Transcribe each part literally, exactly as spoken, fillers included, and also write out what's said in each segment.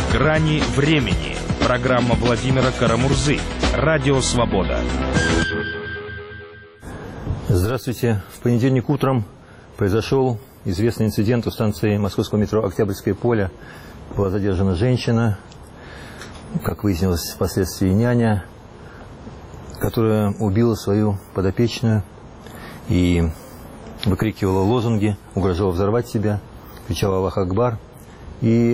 Грани времени. Программа Владимира Карамурзы. Радио Свобода. Здравствуйте. В понедельник утром произошел известный инцидент у станции московского метро «Октябрьское поле». Была задержана женщина, как выяснилось впоследствии няня, которая убила свою подопечную и выкрикивала лозунги, угрожала взорвать себя, кричала «Аллах Акбар». И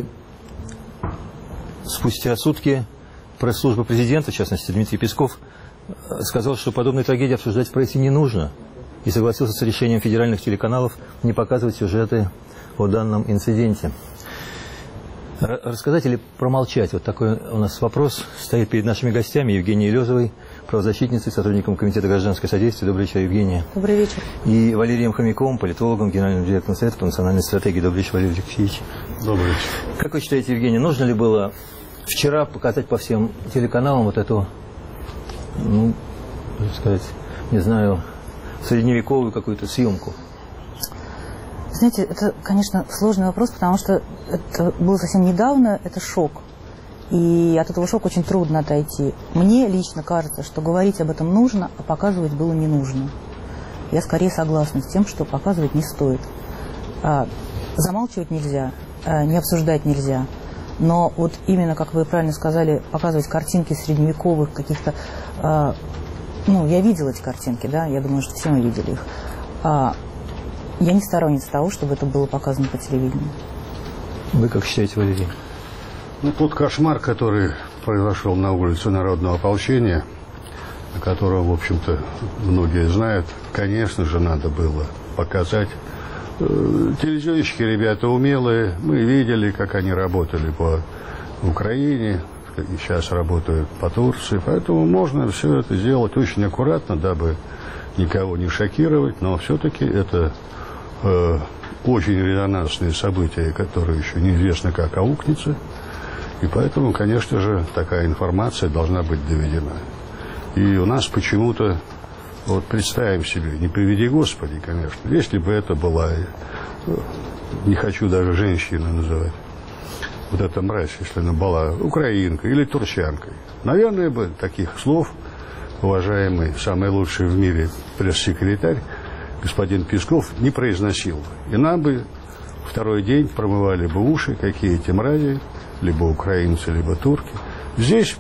спустя сутки пресс-служба президента, в частности Дмитрий Песков, сказал, что подобные трагедии обсуждать в прессе не нужно, и согласился с решением федеральных телеканалов не показывать сюжеты о данном инциденте. Рассказать или промолчать? Вот такой у нас вопрос стоит перед нашими гостями. Евгенией Лёзовой, правозащитницей, сотрудником Комитета гражданского содействия. Добрый вечер, Евгения. Добрый вечер. И Валерием Хомяковым, политологом, генеральным директором Совета по национальной стратегии. Добрый вечер, Валерий Алексеевич. Добрый вечер. Как вы считаете, Евгения, нужно ли было вчера показать по всем телеканалам вот эту, ну, так сказать, не знаю, средневековую какую-то съемку? Знаете, это, конечно, сложный вопрос, потому что это было совсем недавно, это шок. И от этого шока очень трудно отойти. Мне лично кажется, что говорить об этом нужно, а показывать было не нужно. Я скорее согласна с тем, что показывать не стоит. А, замалчивать нельзя, а, не обсуждать нельзя. Но вот именно, как вы правильно сказали, показывать картинки средневековых каких-то... А, ну, я видела эти картинки, да, я думаю, что все мы видели их. А, я не сторонница того, чтобы это было показано по телевидению. Вы как считаете, Валерий? Ну, тот кошмар, который произошел на улице Народного ополчения, о котором, в общем-то, многие знают, конечно же, надо было показать. Телевизионщики, ребята умелые, мы видели, как они работали по Украине, и сейчас работают по Турции, поэтому можно все это сделать очень аккуратно, дабы никого не шокировать, но все-таки это э, очень резонансные события, которые еще неизвестно как аукнется, и поэтому, конечно же, такая информация должна быть доведена. И у нас почему-то, вот представим себе, не приведи Господи, конечно, если бы это была, не хочу даже женщину называть, вот эта мразь, если она была украинкой или турчанкой, наверное, бы таких слов уважаемый, самый лучший в мире пресс-секретарь, господин Песков, не произносил бы. И нам бы второй день промывали бы уши, какие эти мрази, либо украинцы, либо турки. Здесь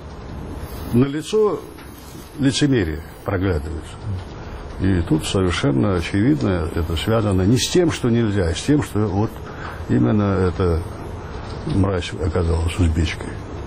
налицо лицемерие проглядывается. И тут совершенно очевидно, это связано не с тем, что нельзя, а с тем, что вот именно эта мразь оказалась узбечкой.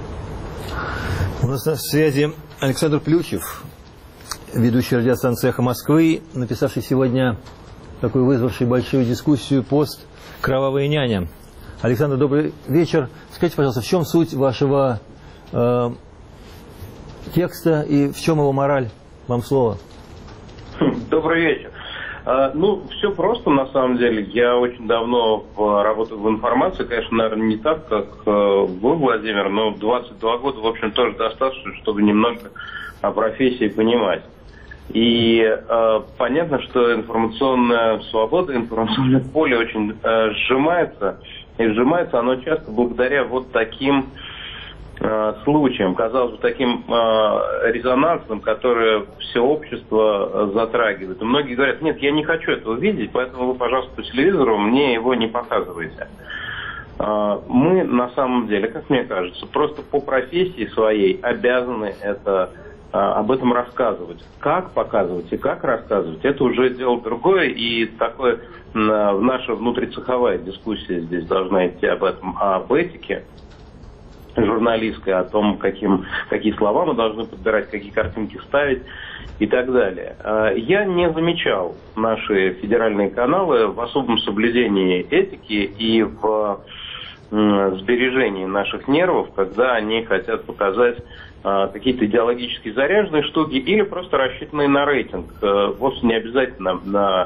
У нас на связи Александр Плющев, ведущий радиостанции «Эхо Москвы», написавший сегодня такой, вызвавший большую дискуссию, пост «Кровавая няня». Александр, добрый вечер. Скажите, пожалуйста, в чем суть вашего э, текста и в чем его мораль? Вам слово. Добрый вечер. Ну, все просто, на самом деле. Я очень давно работаю в информации. Конечно, наверное, не так, как вы, Владимир, но двадцать два года, в общем, тоже достаточно, чтобы немного о профессии понимать. И э, понятно, что информационная свобода, информационное поле очень э, сжимается. И сжимается оно часто благодаря вот таким э, случаям, казалось бы, таким э, резонансным, которые все общество э, затрагивает. И многие говорят: нет, я не хочу этого видеть, поэтому вы, пожалуйста, по телевизору мне его не показывайте. Э, мы, на самом деле, как мне кажется, просто по профессии своей обязаны это об этом рассказывать. Как показывать и как рассказывать, это уже дело другое, и такое наша внутрицеховая дискуссия здесь должна идти об этом, об этике журналистской, о том, каким, какие слова мы должны подбирать, какие картинки ставить и так далее. Я не замечал наши федеральные каналы в особом соблюдении этики и в сбережении наших нервов, когда они хотят показать какие-то идеологически заряженные штуки или просто рассчитанные на рейтинг. Вовсе не обязательно, на,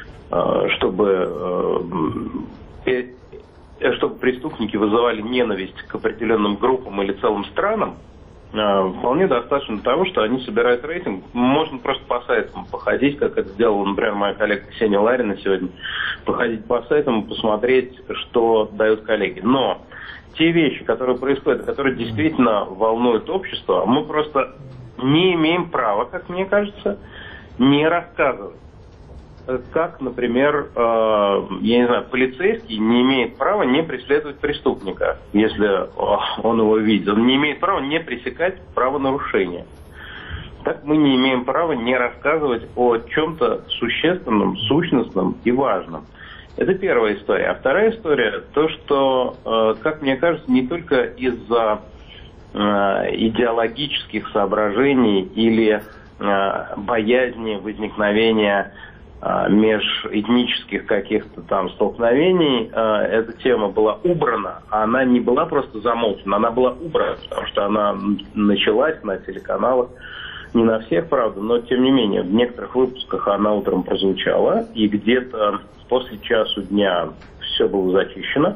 чтобы, чтобы преступники вызывали ненависть к определенным группам или целым странам. Вполне достаточно того, что они собирают рейтинг. Можно просто по сайтам походить, как это сделала, например, моя коллега Ксения Ларина сегодня, походить по сайтам и посмотреть, что дают коллеги. Но те вещи, которые происходят, которые действительно волнуют общество, мы просто не имеем права, как мне кажется, не рассказывать. Как, например, э, я не знаю, полицейский не имеет права не преследовать преступника, если он его видит. Он не имеет права не пресекать правонарушения. Так мы не имеем права не рассказывать о чем-то существенном, сущностном и важном. Это первая история. А вторая история, то, что, э, как мне кажется, не только из-за э, идеологических соображений или э, боязни возникновения межэтнических каких-то там столкновений, эта тема была убрана, а она не была просто замолчена, она была убрана, потому что она началась на телеканалах, не на всех, правда, но тем не менее, в некоторых выпусках она утром прозвучала, и где-то после часу дня все было зачищено.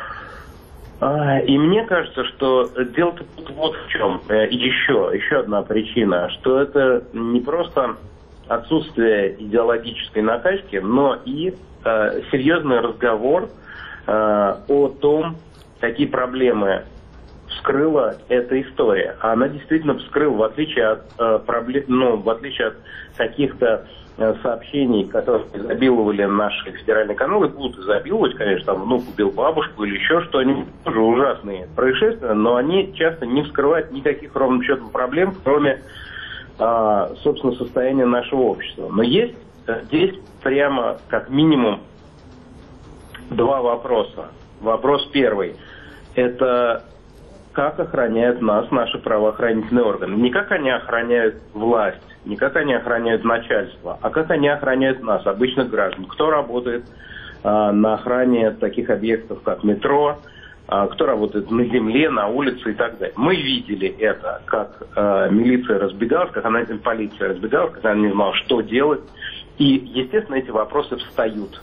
И мне кажется, что дело-то вот в чем. И еще, еще одна причина, что это не просто отсутствие идеологической накачки, но и э, серьезный разговор э, о том, какие проблемы вскрыла эта история. А она действительно вскрыла, в отличие от э, проблем, ну, в отличие от каких-то э, сообщений, которые изобиловали наши федеральные каналы, будут изобиловать, конечно, там внук убил бабушку или еще что-нибудь, тоже ужасные происшествия, но они часто не вскрывают никаких ровным счетом проблем, кроме собственно, состояние нашего общества. Но есть здесь прямо как минимум два вопроса. Вопрос первый. Это как охраняют нас наши правоохранительные органы. Не как они охраняют власть, не как они охраняют начальство, а как они охраняют нас, обычных граждан. Кто работает а, на охране таких объектов, как метро, кто работает на земле, на улице и так далее. Мы видели это, как э, милиция разбегалась, как она, полиция разбегалась, когда она не знала, что делать. И, естественно, эти вопросы встают.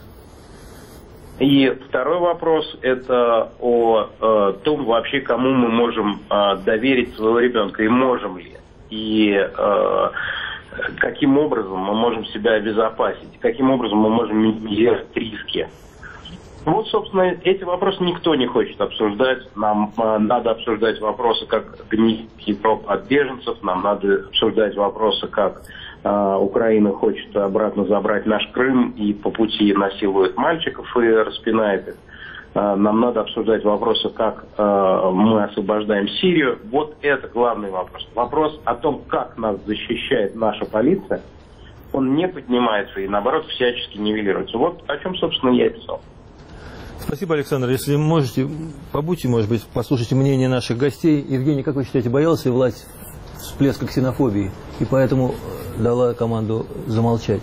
И второй вопрос – это о э, том вообще, кому мы можем э, доверить своего ребенка и можем ли. И э, каким образом мы можем себя обезопасить, каким образом мы можем минимизировать риски. Вот, собственно, эти вопросы никто не хочет обсуждать. Нам э, надо обсуждать вопросы, как гнить Европу от беженцев. Нам надо обсуждать вопросы, как э, Украина хочет обратно забрать наш Крым и по пути насилует мальчиков и распинает их. Э, нам надо обсуждать вопросы, как э, мы освобождаем Сирию. Вот это главный вопрос. Вопрос о том, как нас защищает наша полиция, он не поднимается и, наоборот, всячески нивелируется. Вот о чем, собственно, я писал. Спасибо, Александр. Если можете, побудьте, может быть, послушайте мнение наших гостей. Евгений, как вы считаете, боялась ли власть всплеска ксенофобии и поэтому дала команду замолчать?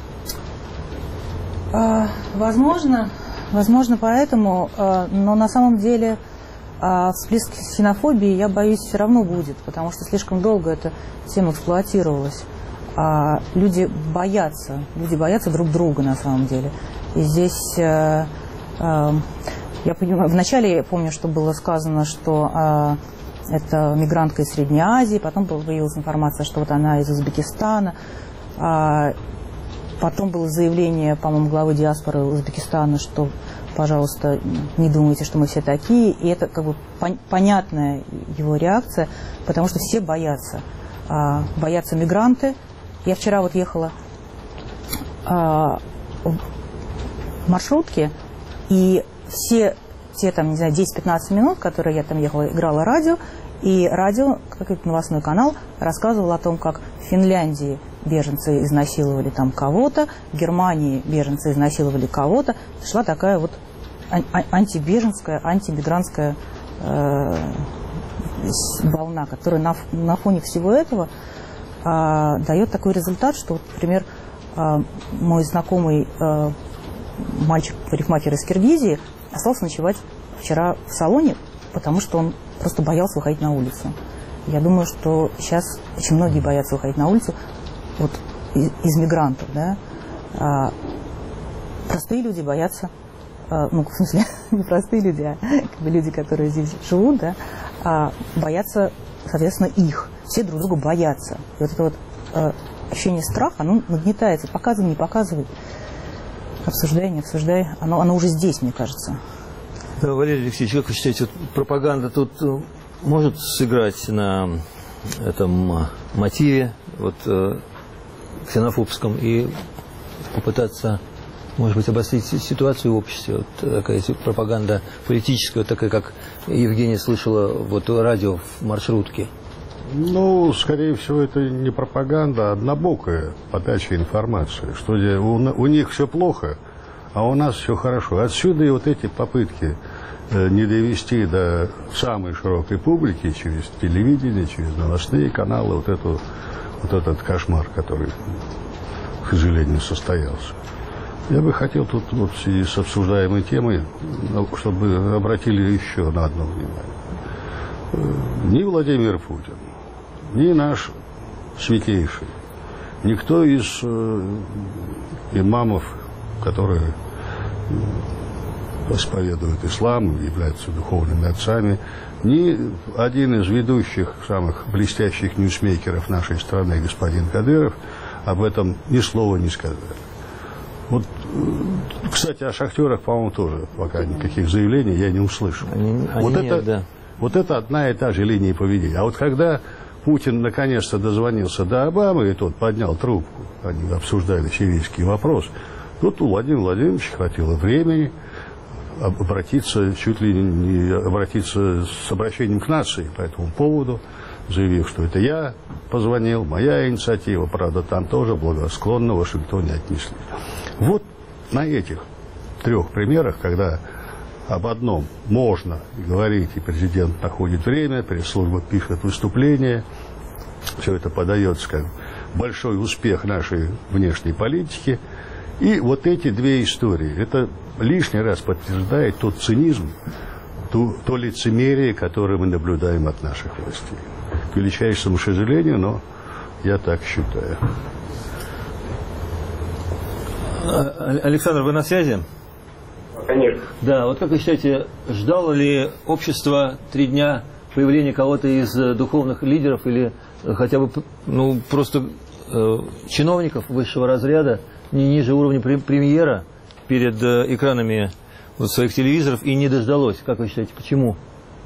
А, возможно, возможно поэтому, а, но на самом деле а, всплеск ксенофобии, я боюсь, все равно будет, потому что слишком долго эта тема эксплуатировалась. А, люди боятся, люди боятся друг друга на самом деле. И здесь... А, Я понимаю, вначале я помню, что было сказано, что э, это мигрантка из Средней Азии, потом появилась информация, что вот она из Узбекистана, э, потом было заявление, по-моему, главы диаспоры Узбекистана, что, пожалуйста, не думайте, что мы все такие, и это как бы пон- понятная его реакция, потому что все боятся, э, боятся мигранты. Я вчера вот ехала э, в маршрутке, и все те, там, не знаю, десять-пятнадцать минут, которые я там ехала, играла радио, и радио, какой-то новостной канал, рассказывал о том, как в Финляндии беженцы изнасиловали там кого-то, в Германии беженцы изнасиловали кого-то. Шла такая вот антибеженская, антимигрантская э, волна, которая на, на фоне всего этого э, дает такой результат, что, вот, например, э, мой знакомый э, мальчик-парикмахер из Киргизии остался ночевать вчера в салоне, потому что он просто боялся выходить на улицу. Я думаю, что сейчас очень многие боятся выходить на улицу вот, из, из мигрантов. Да? А, простые люди боятся, а, ну, в смысле, не простые люди, а как бы люди, которые здесь живут, да, а, боятся, соответственно, их. Все друг друга боятся. И вот это вот а, ощущение страха, оно нагнетается. Показывай, не показывай. Обсуждай, не обсуждай. Оно, оно уже здесь, мне кажется. Да, Валерий Алексеевич, как вы считаете, вот пропаганда тут может сыграть на этом мотиве вот, ксенофобском и попытаться, может быть, обострить ситуацию в обществе? Вот такая пропаганда политическая, вот такая, как Евгения слышала вот радио в маршрутке. Ну, скорее всего, это не пропаганда, а однобокая подача информации, что у, у них все плохо, а у нас все хорошо. Отсюда и вот эти попытки э, не довести до самой широкой публики через телевидение, через новостные каналы вот, эту, вот этот кошмар, который, к сожалению, состоялся. Я бы хотел тут вот, в связи с обсуждаемой темой, чтобы обратили еще на одно внимание. Ни Владимир Путин, ни наш святейший, никто из э, имамов, которые исповедуют ислам, являются духовными отцами, ни один из ведущих, самых блестящих ньюсмейкеров нашей страны, господин Кадыров, об этом ни слова не сказали. Вот, кстати, о шахтерах, по-моему, тоже пока никаких заявлений я не услышал. Они, они вот, нет, это, да. вот это одна и та же линия поведения. А вот когда Путин наконец-то дозвонился до Обамы, и тот поднял трубку, они обсуждали сирийский вопрос, тут у Владимира Владимировича хватило времени обратиться, чуть ли не обратиться с обращением к нации по этому поводу, заявив, что это я позвонил, моя инициатива, правда, там тоже благосклонно в Вашингтоне отнесли. Вот на этих трех примерах, когда об одном можно говорить, и президент находит время, пресс-служба пишет выступление, все это подается как большой успех нашей внешней политики. И вот эти две истории, это лишний раз подтверждает тот цинизм, ту, то лицемерие, которое мы наблюдаем от наших властей. К величайшему сожалению, но я так считаю. Александр, вы на связи? Конечно. Да, вот как вы считаете, ждало ли общество три дня появления кого-то из духовных лидеров или хотя бы ну, просто э, чиновников высшего разряда, не ниже уровня премьера, перед э, экранами вот, своих телевизоров и не дождалось? Как вы считаете, почему?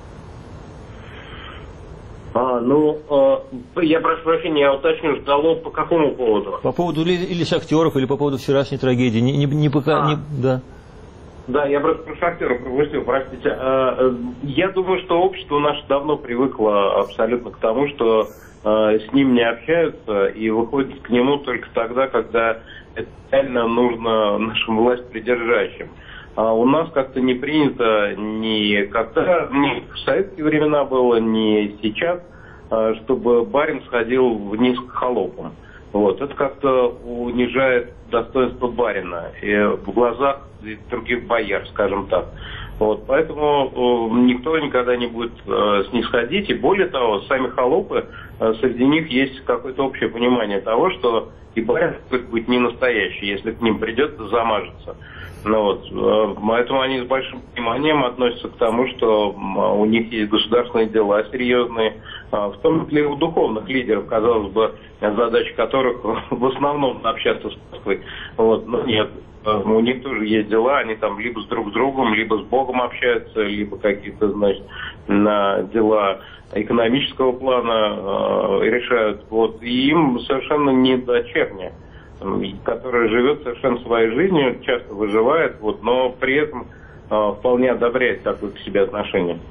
А, ну, э, я прошу прощения, я уточню, ждало по какому поводу? По поводу или, или шахтеров, или по поводу вчерашней трагедии. Не, не, не пока, а. не, да. Да, я просто про шахтеров пропустил, простите. Я думаю, что общество наше давно привыкло абсолютно к тому, что с ним не общаются и выходят к нему только тогда, когда это реально нужно нашим властьпридержащим. А у нас как-то не принято ни когда, ни в советские времена было, ни сейчас, чтобы барин сходил вниз к холопам. Вот, это как-то унижает достоинство барина и в глазах других бояр, скажем так. Вот, поэтому э, никто никогда не будет э, снисходить. И более того, сами холопы, э, среди них есть какое-то общее понимание того, что и барин может быть не настоящий, если к ним придется замажется. Ну, вот, э, поэтому они с большим вниманием относятся к тому, что э, у них есть государственные дела серьезные, э, в том числе и у духовных лидеров, казалось бы, задача которых в основном общаться с Москвой. Вот, но нет. У них тоже есть дела, они там либо с друг с другом, либо с Богом общаются, либо какие-то, значит, на дела экономического плана э, решают. Вот, и им совершенно не до черни, которая живет совершенно своей жизнью, часто выживает, вот, но при этом э, вполне одобряет такое к себе отношение.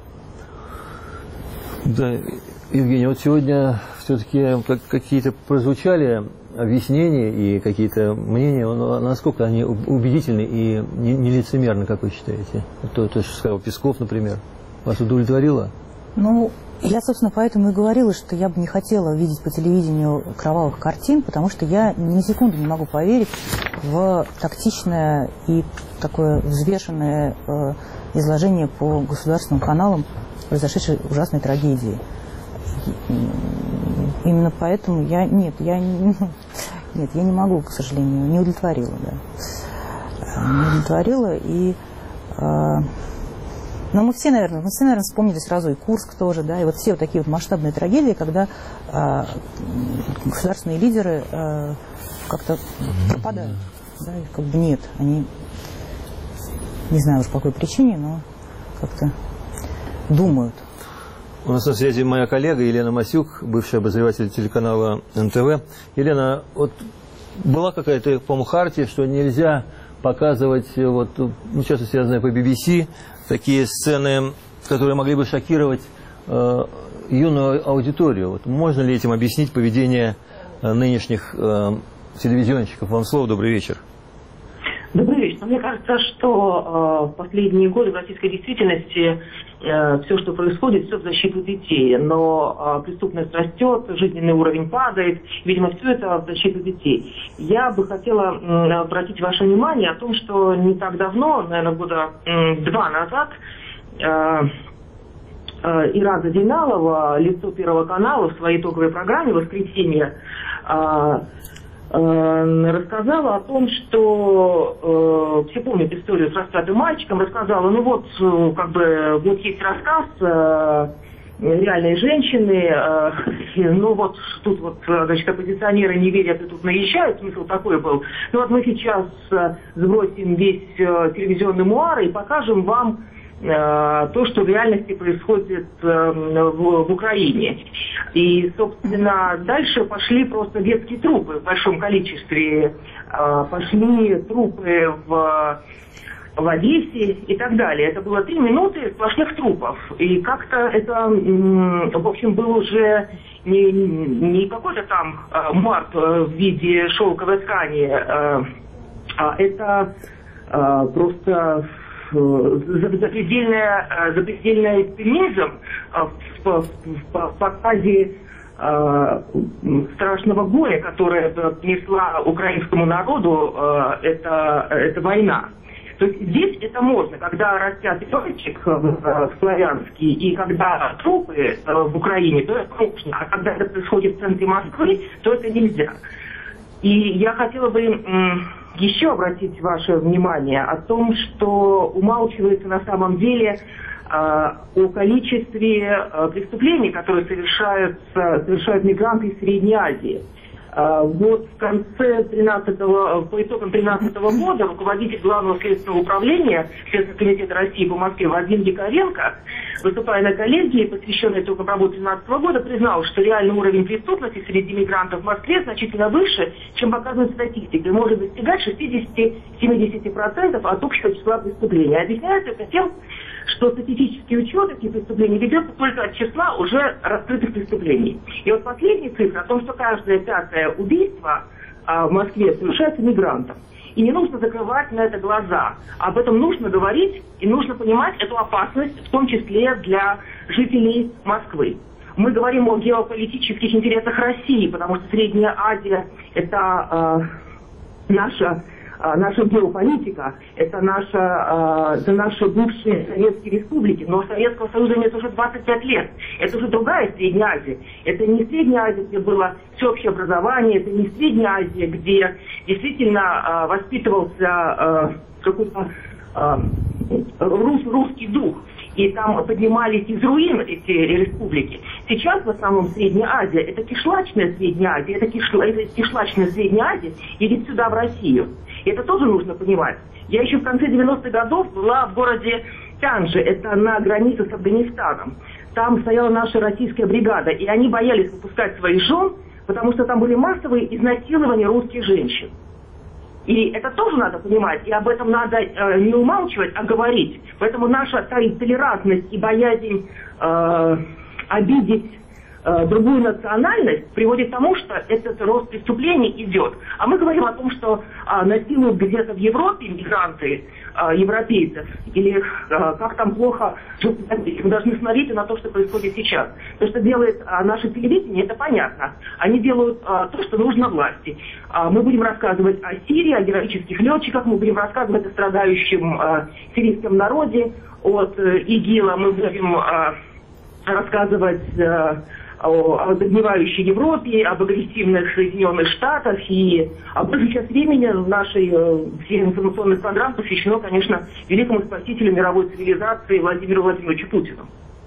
Да, Евгений, вот сегодня все-таки как, какие-то прозвучали объяснения и какие-то мнения, насколько они убедительны и нелицемерны, как вы считаете? То, то, что сказал Песков, например, вас удовлетворило? Ну, я, собственно, поэтому и говорила, что я бы не хотела видеть по телевидению кровавых картин, потому что я ни на секунду не могу поверить в тактичное и такое взвешенное э, изложение по государственным каналам произошедшей ужасной трагедии. Именно поэтому я нет, я не, нет, я не могу, к сожалению, не удовлетворила, да, не удовлетворила и, э, но мы все, наверное, мы все, наверное, вспомнили сразу и Курск тоже, да, и вот все вот такие вот масштабные трагедии, когда э, государственные лидеры э, как-то пропадают, да, и как бы нет, они, не знаю уж по какой причине, но как-то думают. У нас на связи моя коллега Елена Масюк, бывший обозреватель телеканала эн тэ вэ. Елена, вот была какая-то, по-моему, хартия, что нельзя показывать, вот, ну, часто связанные по би би си, такие сцены, которые могли бы шокировать э, юную аудиторию. Вот, можно ли этим объяснить поведение э, нынешних э, телевизионщиков? Вам слово, добрый вечер. Добрый вечер. Мне кажется, что э, в последние годы в российской действительности э, все, что происходит, все в защиту детей. Но э, преступность растет, жизненный уровень падает. Видимо, все это в защиту детей. Я бы хотела э, обратить ваше внимание о том, что не так давно, наверное, года э, два назад, э, э, Ирада Зейналова, лицо Первого канала, в своей итоговой программе «Воскресенье» э, рассказала о том, что э, все помнят историю с распятым мальчиком, рассказала, ну вот, э, как бы, вот есть рассказ э, реальной женщины, э, ну вот, тут вот, значит, оппозиционеры не верят и тут наезжают, смысл такой был. Ну вот мы сейчас э, сбросим весь э, телевизионный муар и покажем вам то, что в реальности происходит в, в Украине. И, собственно, дальше пошли просто детские трупы в большом количестве. Пошли трупы в, в Одессе и так далее. Это было три минуты сплошных трупов. И как-то это, в общем, был уже не, не какой-то там март в виде шелковой ткани, а это просто... запредельный, запредельный экстремизм в, в, в показе э, страшного горя, которое несла украинскому народу э, эта, эта война. То есть здесь это можно, когда растят ребеночек в славянский и когда трупы в Украине, то это можно, а когда это происходит в центре Москвы, то это нельзя. И я хотела бы еще обратить ваше внимание о том, что умалчивается на самом деле э, о количестве э, преступлений, которые совершают, совершают мигранты из Средней Азии. Э, вот в конце тринадцатого, по итогам две тысячи тринадцатого года руководитель Главного следственного управления Следственного комитета России по Москве Вадим Дикаренко, выступая на коллегии, посвященной итогам работы две тысячи тринадцатого года, признал, что реальный уровень преступности среди мигрантов в Москве значительно выше, чем показывает статистика, и может достигать шестьдесят-семьдесят процентов от общего числа преступлений. Объясняется это тем, что статистический учет этих преступлений ведется только от числа уже раскрытых преступлений. И вот последняя цифра о том, что каждое пятое убийство а, в Москве совершается мигрантом. И не нужно закрывать на это глаза. Об этом нужно говорить и нужно понимать эту опасность, в том числе для жителей Москвы. Мы говорим о геополитических интересах России, потому что Средняя Азия – это э, наша, э, наша геополитика, это, наша, э, это наши бывшие советские республики. Но Советского Союза нет уже двадцать пять лет. Это уже другая Средняя Азия. Это не Средняя Азия, где было всеобщее образование, это не Средняя Азия, где действительно э, воспитывался э, какой-то э, рус, русский дух. И там поднимались из руин эти республики. Сейчас в основном Средняя Азия, это кишлачная Средняя Азия, это, кишла, это кишлачная Средняя Азия едет сюда, в Россию. И это тоже нужно понимать. Я еще в конце девяностых годов была в городе Тяньши, это на границе с Афганистаном. Там стояла наша российская бригада, и они боялись выпускать своих жен, потому что там были массовые изнасилования русских женщин. И это тоже надо понимать, и об этом надо э, не умалчивать, а говорить. Поэтому наша толерантность и боязнь э, обидеть э, другую национальность приводит к тому, что этот рост преступлений идет. А мы говорим о том, что э, насилуют где-то в Европе мигранты, э, европейцев, или э, как там плохо живут. Мы должны смотреть на то, что происходит сейчас. То, что делает э, наше телевидение, это понятно. Они делают э, то, что нужно власти. Э, мы будем рассказывать о Сирии, о героических летчиках, мы будем рассказывать о страдающем э, сирийском народе, от э, ИГИЛа, мы будем э, рассказывать э, о обогревающей Европе, об агрессивных Соединенных Штатах, и а большую часть времени нашей э, всех информационных программ посвящено, конечно, великому спасителю мировой цивилизации Владимиру Владимировичу Путину.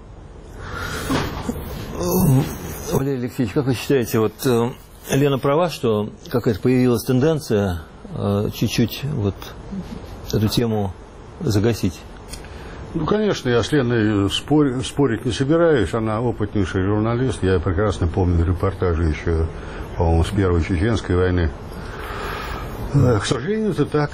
Валерий Алексеевич, как вы считаете, вот э, Лена права, что какая-то появилась тенденция э, чуть-чуть вот эту тему загасить? Ну, конечно, я с Леной спор, спорить не собираюсь. Она опытнейший журналист. Я прекрасно помню репортажи еще, по-моему, с Первой Чеченской войны. К сожалению, это так.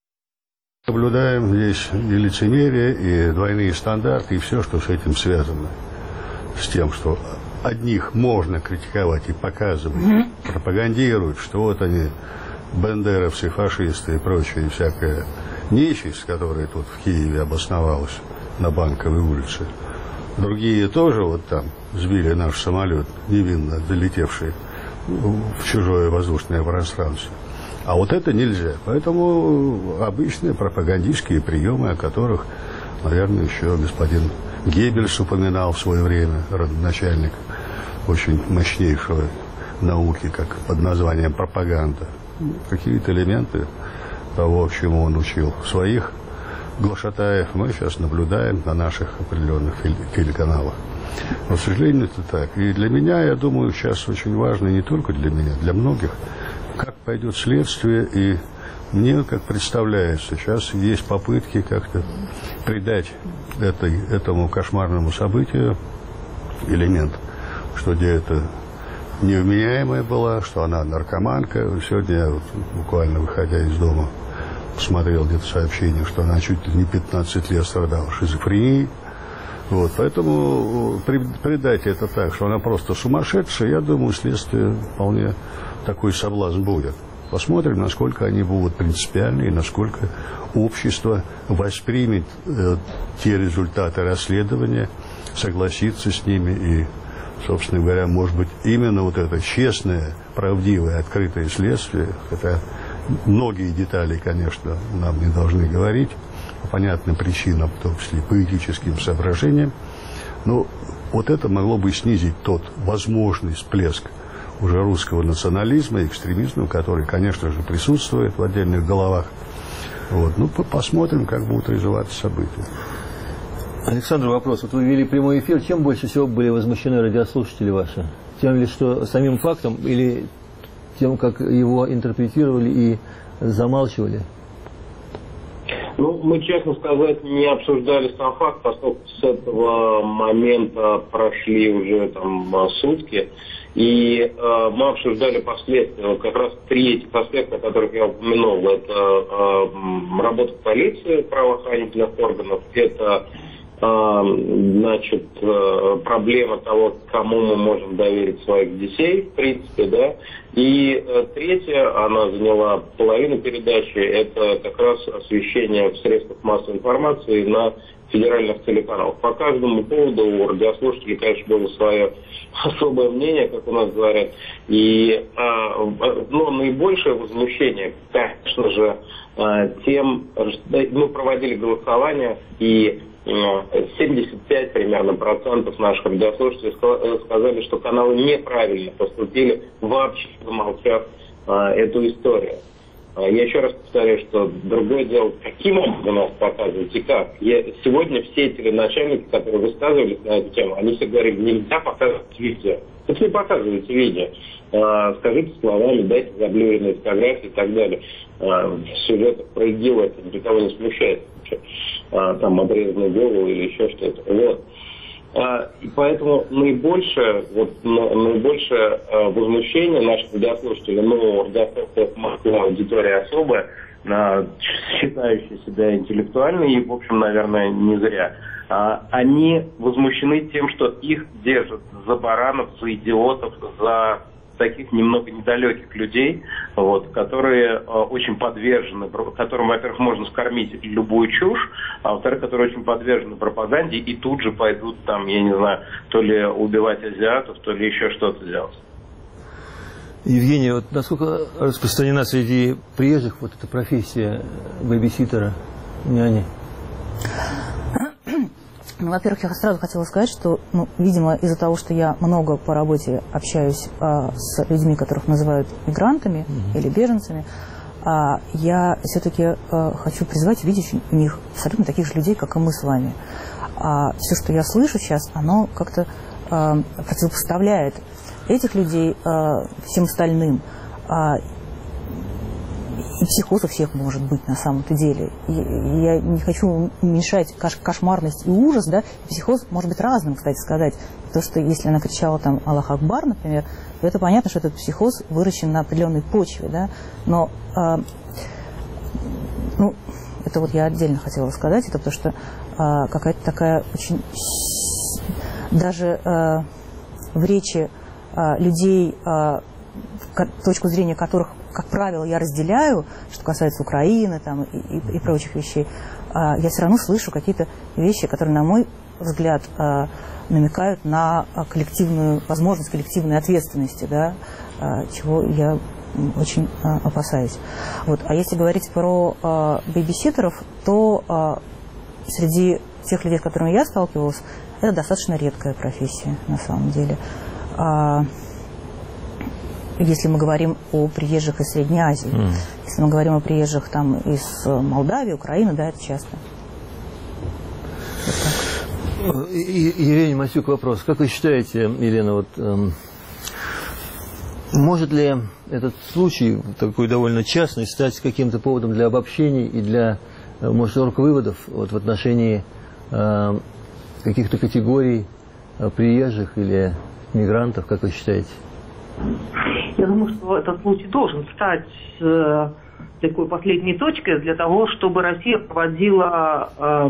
Наблюдаем здесь и лицемерие, и двойные стандарты, и все, что с этим связано. С тем, что одних можно критиковать и показывать, mm-hmm. пропагандируют, что вот они, бандеровцы, фашисты и прочее, всякая нечисть, которая тут в Киеве обосновалась на Банковой улице. Другие тоже вот там сбили наш самолет, невинно долетевший в чужое воздушное пространство. А вот это нельзя. Поэтому обычные пропагандистские приемы, о которых, наверное, еще господин Геббельс упоминал в свое время, родоначальник очень мощнейшего науки, как под названием пропаганда. Какие-то элементы того, чему он учил своих глашатаев, мы сейчас наблюдаем на наших определенных телеканалах. Но, к сожалению, это так. И для меня, я думаю, сейчас очень важно, не только для меня, для многих, как пойдет следствие, и мне, как представляется, сейчас есть попытки как-то придать этой, этому кошмарному событию элемент, что где-то невменяемая была, что она наркоманка. Сегодня я вот, буквально выходя из дома, посмотрел где-то сообщение, что она чуть ли не пятнадцать лет страдала шизофренией. Вот, поэтому придать это так, что она просто сумасшедшая, я думаю, следствие вполне такой соблазн будет. Посмотрим, насколько они будут принципиальны и насколько общество воспримет э, те результаты расследования, согласится с ними и, собственно говоря, может быть, именно вот это честное, правдивое, открытое следствие, хотя многие детали, конечно, нам не должны говорить, по понятным причинам, в том числе по этическим соображениям, но вот это могло бы снизить тот возможный всплеск уже русского национализма и экстремизма, который, конечно же, присутствует в отдельных головах. Вот. Ну, посмотрим, как будут развиваться события. Александр, вопрос. Вот вы вели прямой эфир. Чем больше всего были возмущены радиослушатели ваши? Тем ли, что самим фактом, или тем, как его интерпретировали и замалчивали? Ну, мы, честно сказать, не обсуждали сам факт, поскольку с этого момента прошли уже там сутки. И э, мы обсуждали последствия. Вот как раз три этих аспекта, о которых я упомянул. Это э, работа полиции, правоохранительных органов, это э, значит, э, проблема того, кому мы можем доверить своих детей, в принципе, да. И э, третья, она заняла половину передачи, это как раз освещение в средствах массовой информации на федеральных телеканалах. По каждому поводу у радиослушателей, конечно, было свое особое мнение, как у нас говорят. И а, ну, наибольшее возмущение, конечно же, а, тем, мы проводили голосование, и семьдесят пять примерно процентов наших радиослушателей сказали, что каналы неправильно поступили, вообще замолчав а, эту историю. Я еще раз повторяю, что другое дело, каким образом нас показывать и как. Я, сегодня все теленачальники, которые высказывались на эту тему, они все говорили, нельзя показывать видео. Вот не показывайте видео. А, скажите словами, дайте заблюренные фотографии и так далее. А, в сюжетах про ИГИЛ это никого не смущает. А, там обрезанную голову или еще что-то. Вот. А, и поэтому наибольшее, вот, наибольшее а, возмущение наших радиослушателей, ну, радиослушателей Москва, аудитория особая, а, считающая себя интеллектуальной, и, в общем, наверное, не зря. А, они возмущены тем, что их держат за баранов, за идиотов, за таких немного недалеких людей, вот, которые э, очень подвержены, которым, во-первых, можно скормить любую чушь, а во-вторых, которые очень подвержены пропаганде и тут же пойдут там, я не знаю, то ли убивать азиатов, то ли еще что-то делать. Евгений, вот насколько распространена среди приезжих вот эта профессия бэбиситера, няни? Ну, во-первых, я сразу хотела сказать, что, ну, видимо, из-за того, что я много по работе общаюсь а, с людьми, которых называют мигрантами mm-hmm. или беженцами, а, я все-таки а, хочу призвать видеть у них абсолютно таких же людей, как и мы с вами. А все, что я слышу сейчас, оно как-то а, противопоставляет этих людей а, всем остальным. А, и психоз у всех может быть на самом-то деле. И, и я не хочу уменьшать кош, кошмарность и ужас, да, психоз может быть разным, кстати сказать. То, что если она кричала там «Аллах Акбар», например, то это понятно, что этот психоз выращен на определенной почве, да, но, э, ну, это вот я отдельно хотела сказать, это потому что э, какая-то такая очень, даже э, в речи э, людей, э, точку зрения которых, как правило, я разделяю, что касается Украины там, и, и, и прочих вещей, я все равно слышу какие-то вещи, которые, на мой взгляд, намекают на коллективную возможность коллективной ответственности, да, чего я очень опасаюсь. Вот. А если говорить про бейбиситеров, то среди тех людей, с которыми я сталкивалась, это достаточно редкая профессия на самом деле. Если мы говорим о приезжих из Средней Азии. Mm. Если мы говорим о приезжих там из Молдавии, Украины, да, это часто. Вот Елене Масюк вопрос. Как вы считаете, Елена, вот, эм, может ли этот случай, такой довольно частный, стать каким-то поводом для обобщений и для, может, выводов вот, в отношении э, каких-то категорий э, приезжих или мигрантов, как вы считаете? Я думаю, что этот случай должен стать э, такой последней точкой для того, чтобы Россия проводила э,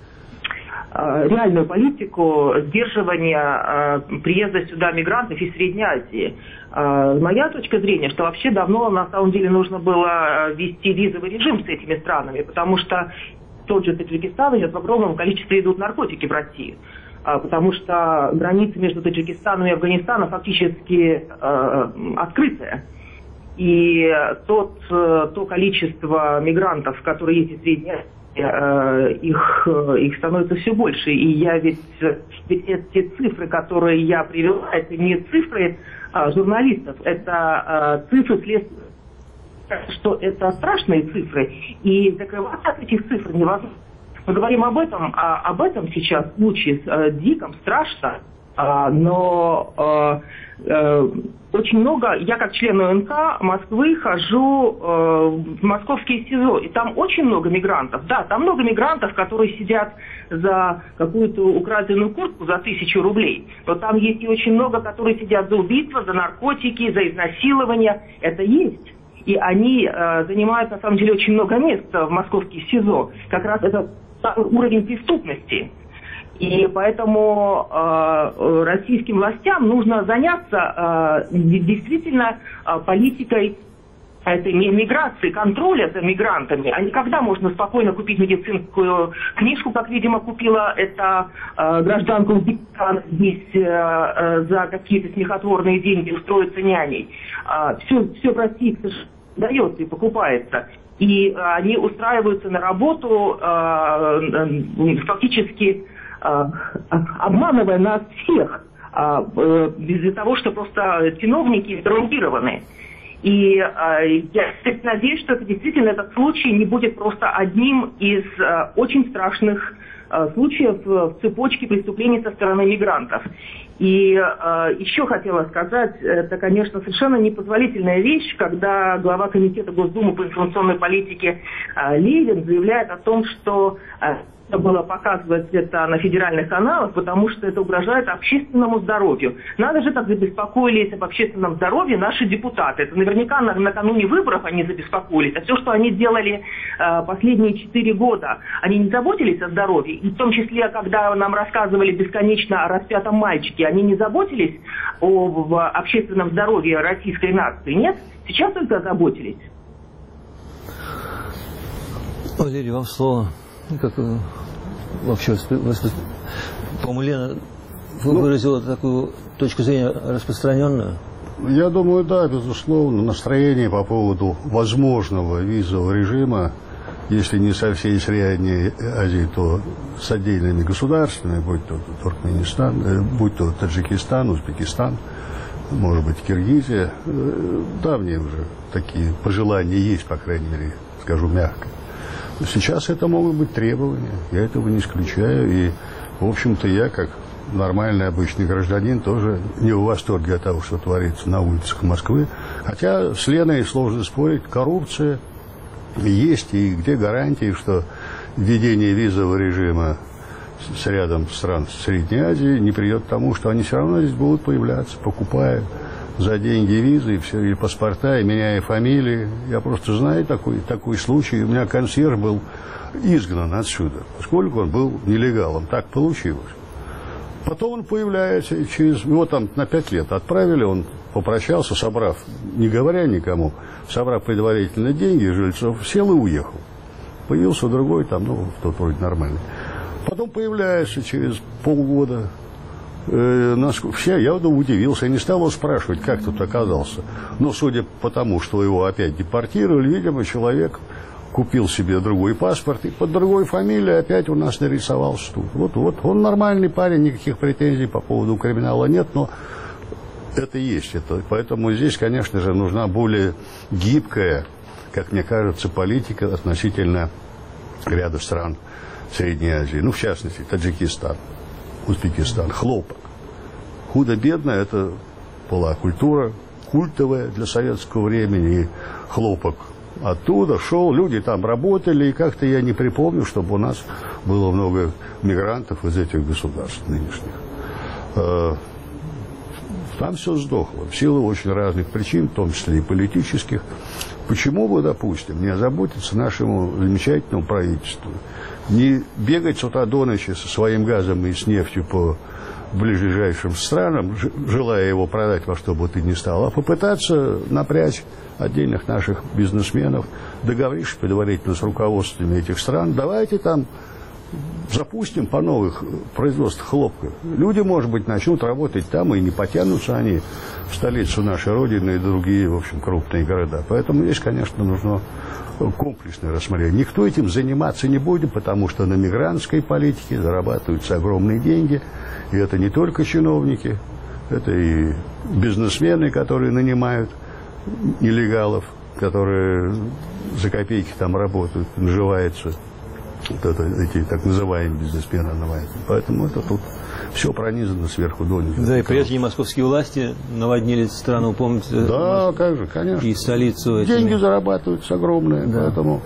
э, реальную политику сдерживания э, приезда сюда мигрантов из Средней Азии. Э, моя точка зрения, что вообще давно на самом деле нужно было ввести визовый режим с этими странами, потому что тот же Таджикистан сейчас в огромном количестве идут наркотики в Россию. Потому что граница между Таджикистаном и Афганистаном фактически э, открытая. И тот, то количество мигрантов, которые есть в Средней Азии, э, их, их становится все больше. И я ведь, ведь эти цифры, которые я привела, это не цифры э, журналистов, это э, цифры следствия. Что это страшные цифры. И закрываться от этих цифр невозможно. Мы говорим об этом, а, об этом сейчас в случае с э, Диком страшно, а, но э, э, очень много, я как член ОНК Москвы хожу э, в московские СИЗО, и там очень много мигрантов. Да, там много мигрантов, которые сидят за какую-то украденную куртку за тысячу рублей, но там есть и очень много, которые сидят за убийство, за наркотики, за изнасилование. Это есть. И они э, занимают, на самом деле, очень много мест в московских СИЗО. Как раз это уровень преступности. И поэтому э, российским властям нужно заняться э, действительно э, политикой этой миграции, контроля за мигрантами. А не когда можно спокойно купить медицинскую книжку, как, видимо, купила эта э, гражданка Узбекистана здесь э, э, за какие-то смехотворные деньги устроиться няней. Э, все, все в России, к сожалению, дается и покупается. И они устраиваются на работу, э, фактически э, обманывая нас всех, э, из-за того, что просто чиновники коррумпированы. И э, я надеюсь, что это действительно этот случай не будет просто одним из э, очень страшных э, случаев в цепочке преступлений со стороны мигрантов. И э, еще хотела сказать, это, конечно, совершенно непозволительная вещь, когда глава комитета Госдумы по информационной политике э, Левин заявляет о том, что э, было показывать это на федеральных каналах, потому что это угрожает общественному здоровью. Надо же, как забеспокоились об общественном здоровье наши депутаты. Это наверняка на, накануне выборов они забеспокоились. А все, что они делали э, последние четыре года, они не заботились о здоровье. И в том числе, когда нам рассказывали бесконечно о распятом мальчике, они не заботились об общественном здоровье российской нации. Нет? Сейчас только заботились. Валерий, вам слово. Как вообще, по-моему, Лена ну, выразила такую точку зрения распространенную? Я думаю, да, безусловно, настроение по поводу возможного визового режима, если не со всей Средней Азии, то с отдельными государствами, будь то Туркменистан, будь то Таджикистан, Узбекистан, может быть, Киргизия, давние уже такие пожелания есть, по крайней мере, скажу мягко. Сейчас это могут быть требования, я этого не исключаю, и, в общем-то, я, как нормальный обычный гражданин, тоже не в восторге от того, что творится на улицах Москвы, хотя с Леной сложно спорить, коррупция есть, и где гарантии, что введение визового режима с рядом стран Средней Азии не приведет к тому, что они все равно здесь будут появляться, покупая за деньги визы и, все, и паспорта, и меняя фамилии. Я просто знаю такой, такой случай. У меня консьерж был изгнан отсюда, поскольку он был нелегалом. Так получилось. Потом он появляется, и через его там на пять лет отправили, он попрощался, собрав, не говоря никому, собрав предварительно деньги жильцов, сел и уехал. Появился другой, там, ну, тот вроде нормальный. Потом появляется через полгода. Э, насколько, все, я удивился, я не стал его спрашивать, как тут оказался. Но судя по тому, что его опять депортировали, видимо, человек купил себе другой паспорт и под другой фамилией опять у нас нарисовался тут. Вот, вот, он нормальный парень, никаких претензий по поводу криминала нет, но это есть. Это, поэтому здесь, конечно же, нужна более гибкая, как мне кажется, политика относительно ряда стран Средней Азии. Ну, в частности, Таджикистан, Узбекистан, хлопок. Худо-бедно это была культура культовая для советского времени, и хлопок оттуда шел, люди там работали, и как-то я не припомню, чтобы у нас было много мигрантов из этих государств нынешних. Там все сдохло, в силу очень разных причин, в том числе и политических. Почему бы, допустим, не озаботиться нашему замечательному правительству, не бегать с утра до ночи со своим газом и с нефтью по ближайшим странам, желая его продать во что бы то ни стало, а попытаться напрячь отдельных наших бизнесменов, договорившись предварительно с руководствами этих стран, давайте там запустим по новых производствах хлопка. Люди, может быть, начнут работать там, и не потянутся они в столицу нашей Родины и другие, в общем, крупные города. Поэтому здесь, конечно, нужно комплексное рассмотрение. Никто этим заниматься не будет, потому что на мигрантской политике зарабатываются огромные деньги. И это не только чиновники, это и бизнесмены, которые нанимают нелегалов, которые за копейки там работают, наживаются. Вот это, эти так называемые бизнесмены называются. Поэтому это тут все пронизано сверху донизу. Да, и прежние московские власти наводнили страну, помните? Да, Моск... как же, конечно. И столицу. Деньги этими... зарабатываются огромные, да. Поэтому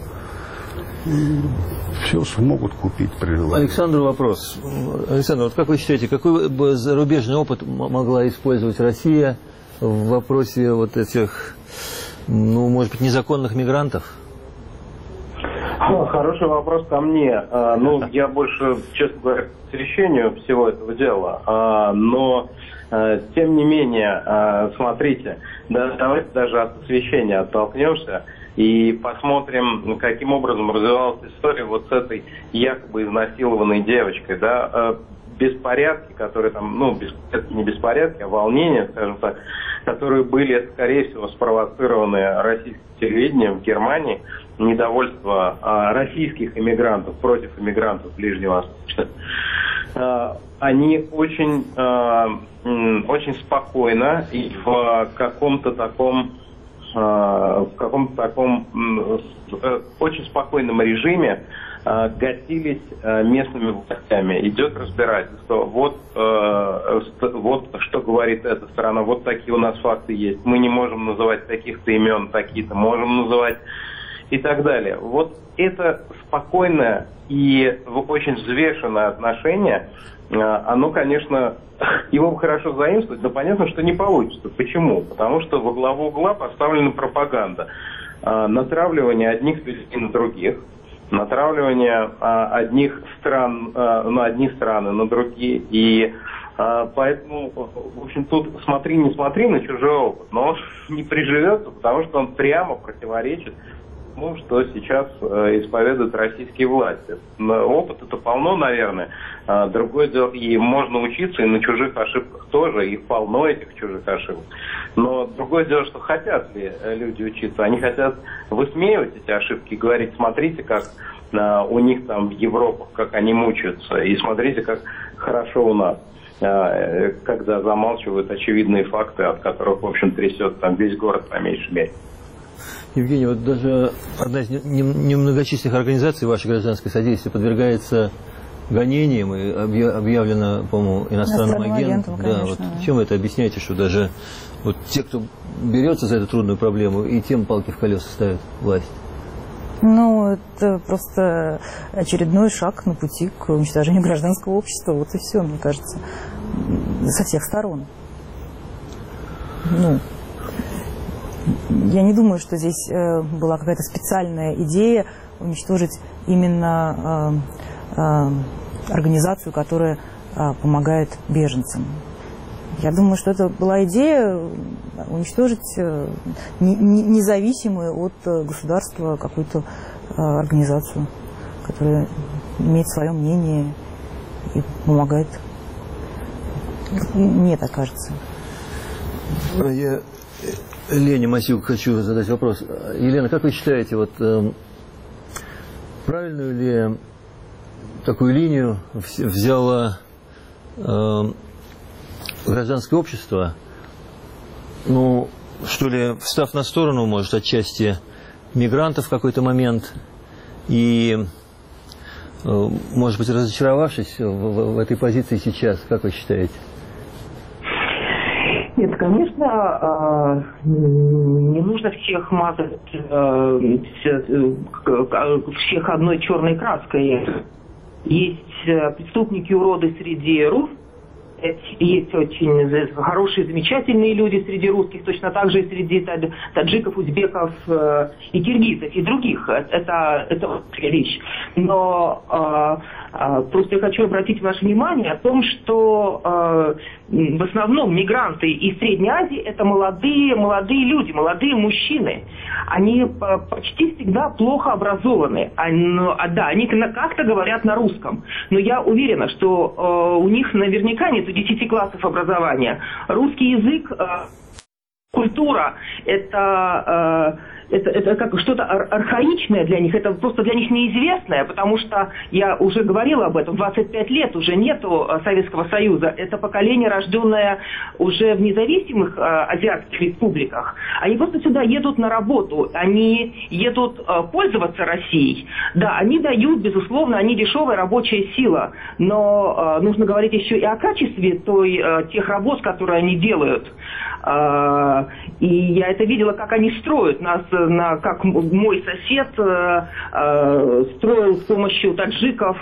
все смогут купить при желании. Александру вопрос. Александр, вот как вы считаете, какой бы зарубежный опыт могла использовать Россия в вопросе вот этих, ну, может быть, незаконных мигрантов? Хороший вопрос ко мне. Ну, я больше, честно говоря, к освещению всего этого дела. Но, тем не менее, смотрите, давайте даже от освещения оттолкнемся и посмотрим, каким образом развивалась история вот с этой якобы изнасилованной девочкой, да, беспорядки, которые там, ну, беспорядки, не беспорядки, а волнения, скажем так, которые были, скорее всего, спровоцированы российским телевидением в Германии, недовольство а, российских иммигрантов против иммигрантов Ближнего Востока. А, они очень, а, очень спокойно и в каком-то таком, а, в каком-то таком а, очень спокойном режиме а, гасились а, местными властями. Идет разбирательство. Вот, а, вот что говорит эта сторона. Вот такие у нас факты есть. Мы не можем называть таких-то имен, такие-то можем называть. И так далее. Вот это спокойное и очень взвешенное отношение, оно, конечно, его бы хорошо заимствовать, но понятно, что не получится. Почему? Потому что во главу угла поставлена пропаганда. Натравливание одних людей на других, натравливание одних стран на одни страны, на другие. И поэтому, в общем, тут смотри, не смотри на чужой опыт, но он не приживется, потому что он прямо противоречит тому, что сейчас э, исповедуют российские власти. Опыт это полно, наверное. А, другое дело, и можно учиться и на чужих ошибках тоже, их полно этих чужих ошибок. Но другое дело, что хотят ли люди учиться. Они хотят высмеивать эти ошибки и говорить, смотрите, как а, у них там в Европах, как они мучаются, и смотрите, как хорошо у нас. А, когда замалчивают очевидные факты, от которых, в общем, трясет там весь город по меньшей мере. Евгений, вот даже одна из немногочисленных организаций вашей гражданской содействия подвергается гонениям и объявлена, по-моему, иностранным, иностранным агентом. агентом да, вот чем вы это объясняете, что даже вот те, кто берется за эту трудную проблему, и тем палки в колеса ставят власть? Ну, это просто очередной шаг на пути к уничтожению гражданского общества. Вот и все, мне кажется, со всех сторон. Ну, я не думаю, что здесь э, была какая-то специальная идея уничтожить именно э, э, организацию, которая э, помогает беженцам. Я думаю, что это была идея уничтожить э, не, не, независимую от э, государства какую-то э, организацию, которая имеет свое мнение и помогает. Мне так кажется. Я Лене Масюк хочу задать вопрос. Елена, как вы считаете, вот э, правильную ли такую линию взяло э, гражданское общество, ну, что ли, встав на сторону, может, отчасти мигрантов в какой-то момент и, э, может быть, разочаровавшись в, в, в этой позиции сейчас, как вы считаете? Нет, конечно, не нужно всех мазать, всех одной черной краской. Есть преступники-уроды среди русских, есть очень хорошие, замечательные люди среди русских, точно так же и среди таджиков, узбеков и киргизов, и других. Это, это общая вещь. Но э, просто я хочу обратить ваше внимание о том, что э, в основном мигранты из Средней Азии – это молодые, молодые люди, молодые мужчины. Они почти всегда плохо образованы. Они, да, они как-то говорят на русском. Но я уверена, что э, у них наверняка нет десяти классов образования. Русский язык, э, культура – это, э, это, это как что-то ар- архаичное для них, это просто для них неизвестное, потому что, я уже говорила об этом, двадцать пять лет уже нету Советского Союза. Это поколение, рожденное уже в независимых э, азиатских республиках. Они просто сюда едут на работу, они едут э, пользоваться Россией. Да, они дают, безусловно, они дешевая рабочая сила, но э, нужно говорить еще и о качестве той, э, тех работ, которые они делают. Э, и я это видела, как они строят нас, на, как мой сосед э, э, строил с помощью таджиков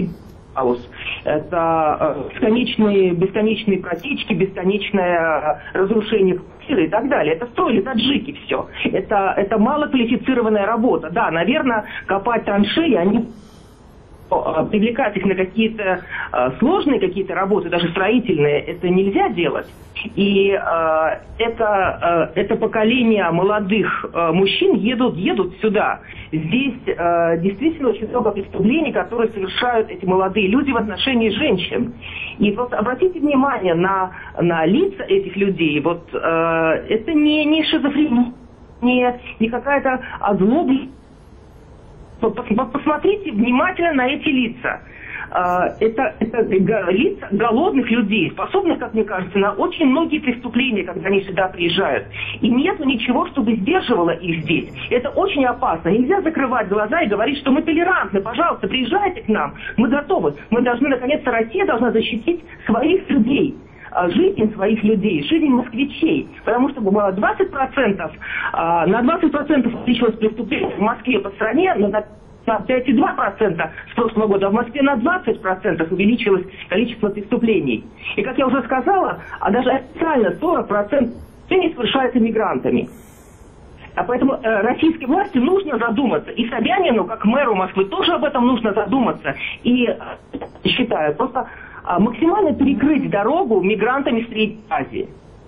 это бесконечные, бесконечные протечки, бесконечное разрушение квартиры и так далее. Это строили таджики все. Это, это малоквалифицированная работа. Да, наверное, копать траншеи, они привлекать их на какие-то сложные какие-то работы, даже строительные, это нельзя делать. И э, это, э, это поколение молодых э, мужчин едут, едут сюда. Здесь э, действительно очень много преступлений, которые совершают эти молодые люди в отношении женщин. И вот обратите внимание на, на лица этих людей. Вот э, это не, не шизофрения, не, не какая-то озлобленность. Посмотрите внимательно на эти лица. Это, это лица голодных людей, способных, как мне кажется, на очень многие преступления, когда они сюда приезжают. И нету ничего, чтобы сдерживало их здесь. Это очень опасно. Нельзя закрывать глаза и говорить, что мы толерантны, пожалуйста, приезжайте к нам, мы готовы. Мы должны, наконец-то, Россия должна защитить своих людей. Жизнь своих людей, жизнь москвичей. Потому что было двадцать процентов, на двадцать процентов увеличилось преступление в Москве по стране, но на пять и два десятых процента с прошлого года, а в Москве на двадцать процентов увеличилось количество преступлений. И, как я уже сказала, а даже официально сорок процентов преступлений совершается мигрантами. А поэтому э, российской власти нужно задуматься. И Собянину, как мэру Москвы, тоже об этом нужно задуматься. И э, считаю, просто э, максимально перекрыть дорогу мигрантам из Средней Азии.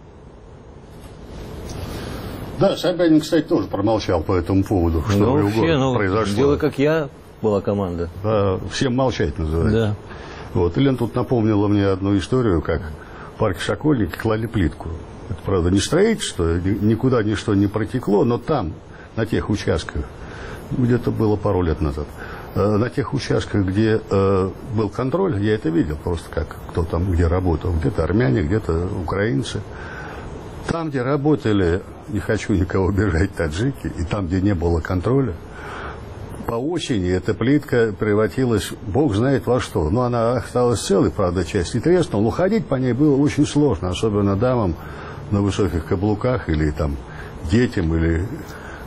Да, Собянин, кстати, тоже промолчал по этому поводу, что ну, в его вообще, ну, произошло. Дело как я, была команда. Да, всем молчать называется. Да. Вот. Елена тут напомнила мне одну историю, как в парке Сокольники клали плитку. Это, правда, не строительство, никуда ничто не протекло, но там, на тех участках, где-то было пару лет назад, на тех участках, где э, был контроль, я это видел просто, как кто там где работал. Где-то армяне, где-то украинцы. Там, где работали, не хочу никого обижать, таджики, и там, где не было контроля, по осени эта плитка превратилась, бог знает во что. Но она осталась целой, правда, часть не треснула, но ходить по ней было очень сложно, особенно дамам на высоких каблуках или там детям, или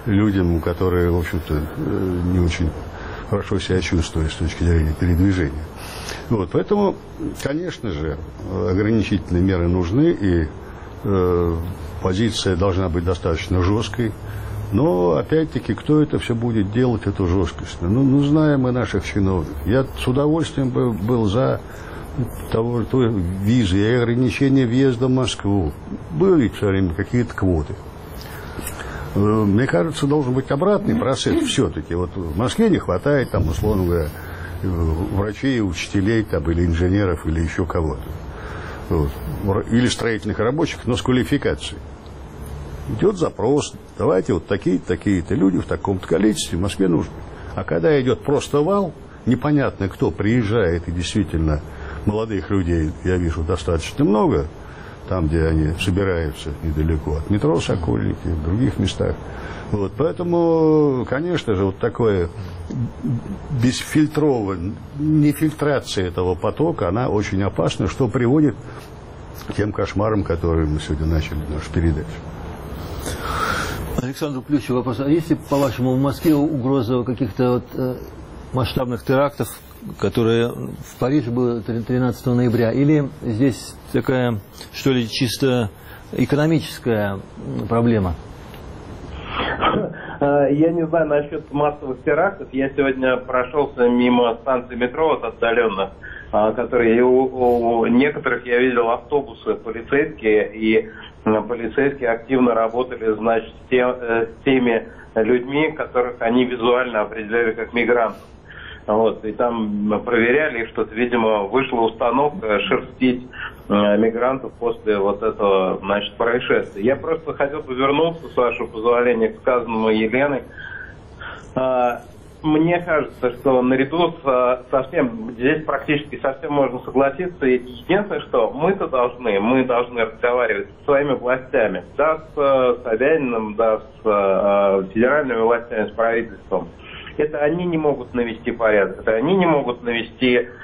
людям, которые, в общем-то, не очень хорошо себя чувствуют с точки зрения передвижения. Вот, поэтому, конечно же, ограничительные меры нужны, и э, позиция должна быть достаточно жесткой. Но, опять-таки, кто это все будет делать, эту жесткость? Ну, ну знаем мы наших чиновников. Я с удовольствием был, был за того, то, визы и ограничения въезда в Москву. Были все время какие-то квоты. Мне кажется, должен быть обратный процесс все-таки. Вот в Москве не хватает, там, условно говоря, врачей, учителей, там, или инженеров, или еще кого-то. Вот. Или строительных рабочих, но с квалификацией. Идет запрос, давайте вот такие-то, такие-то люди в таком-то количестве в Москве нужны. А когда идет просто вал, непонятно кто приезжает, и действительно молодых людей, я вижу, достаточно много, там, где они собираются недалеко от метро Сокольники, в других местах. Вот, поэтому, конечно же, вот такое бесфильтрованное, нефильтрация этого потока, она очень опасна, что приводит к тем кошмарам, которые мы сегодня начали нашу передачу. Александр Плющев, вопрос. А есть ли, по-вашему, в Москве угроза каких-то вот, э, масштабных терактов, которые в Париже было тринадцатого ноября? Или здесь такая, что ли, чисто экономическая проблема? Я не знаю насчет массовых терактов. Я сегодня прошелся мимо станции метро от отдаленных, которые у, у некоторых я видел автобусы полицейские, и полицейские активно работали, значит, с, те, с теми людьми, которых они визуально определяли как мигрантов. Вот, и там проверяли, что-то, видимо, вышла установка шерстить э, мигрантов после вот этого, значит, происшествия. Я просто хотел бы вернуться, с вашего позволения, к сказанному Еленой. Э, мне кажется, что наряду с совсем, здесь практически совсем можно согласиться. Единственное, что мы-то должны, мы должны разговаривать со своими властями, да, с Собяниным, да, с э, федеральными властями, с правительством. Это они не могут навести порядок, это они не могут навести, э,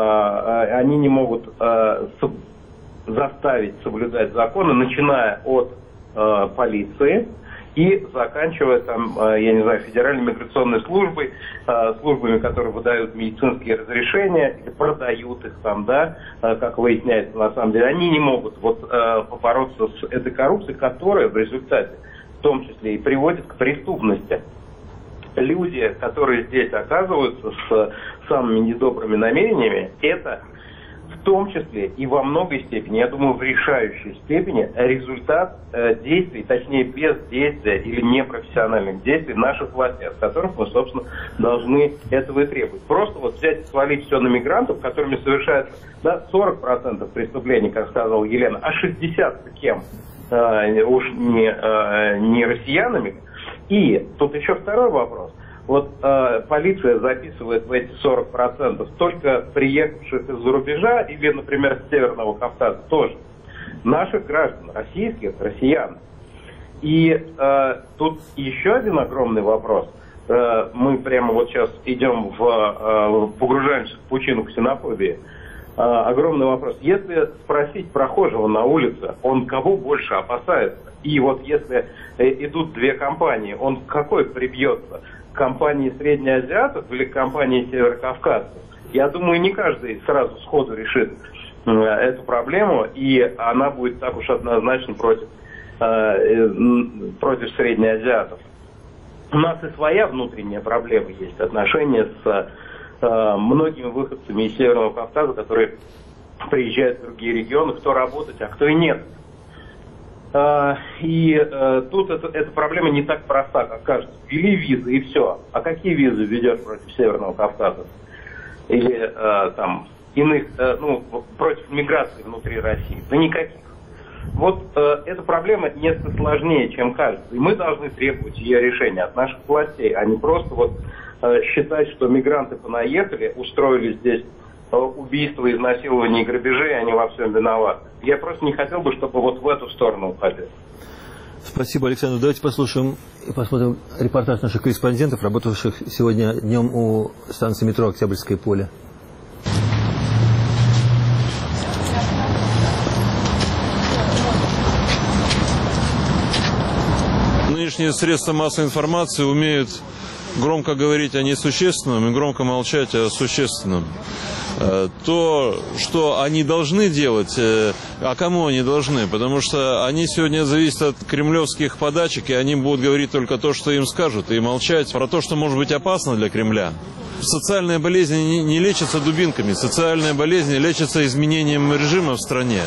э, они не могут э, соб, заставить соблюдать законы, начиная от э, полиции и заканчивая там, э, я не знаю, Федеральной миграционной службой, э, службами, которые выдают медицинские разрешения или продают их там, да, э, как выясняется на самом деле. Они не могут вот э, побороться с этой коррупцией, которая в результате в том числе и приводит к преступности. Люди, которые здесь оказываются с самыми недобрыми намерениями, это в том числе и во многой степени, я думаю, в решающей степени результат э, действий, точнее бездействия или непрофессиональных действий наших властей, от которых мы, собственно, должны этого и требовать. Просто вот взять и свалить все на мигрантов, которыми совершается, да, сорок процентов преступлений, как сказала Елена, а шестьдесят процентов кем? Э, уж не, э, не россиянами. И тут еще второй вопрос. Вот э, полиция записывает в эти сорок процентов только приехавших из-за рубежа или, например, с Северного Кавказа тоже. Наших граждан, российских, россиян. И э, тут еще один огромный вопрос. Э, мы прямо вот сейчас идем в, э, погружаемся в пучину ксенофобии. Э, огромный вопрос. Если спросить прохожего на улице, он кого больше опасается? И вот если идут две компании, он к какой прибьется? К компании среднеазиатов или к компании северокавказцев? Я думаю, не каждый сразу сходу решит э, эту проблему, и она будет так уж однозначно против, э, против среднеазиатов. У нас и своя внутренняя проблема есть, отношения с э, многими выходцами из Северного Кавказа, которые приезжают в другие регионы, кто работать, а кто и нет. И э, тут это, эта проблема не так проста, как кажется. Ввели визы и все. А какие визы введешь против Северного Кавказа? Или э, там иных, э, ну, против миграции внутри России? Да никаких. Вот э, эта проблема несколько сложнее, чем кажется. И мы должны требовать ее решения от наших властей, а не просто вот э, считать, что мигранты понаехали, устроили здесь убийства, изнасилования и грабежей, они во всем виноваты. Я просто не хотел бы, чтобы вот в эту сторону уходили. Спасибо, Александр. Давайте послушаем и посмотрим репортаж наших корреспондентов, работавших сегодня днем у станции метро «Октябрьское поле». нынешние средства массовой информации умеют громко говорить о несущественном и громко молчать о существенном. То, что они должны делать, а кому они должны? Потому что они сегодня зависят от кремлевских подачек, и они будут говорить только то, что им скажут, и молчать про то, что может быть опасно для Кремля. Социальные болезни не лечатся дубинками, социальные болезни лечатся изменением режима в стране.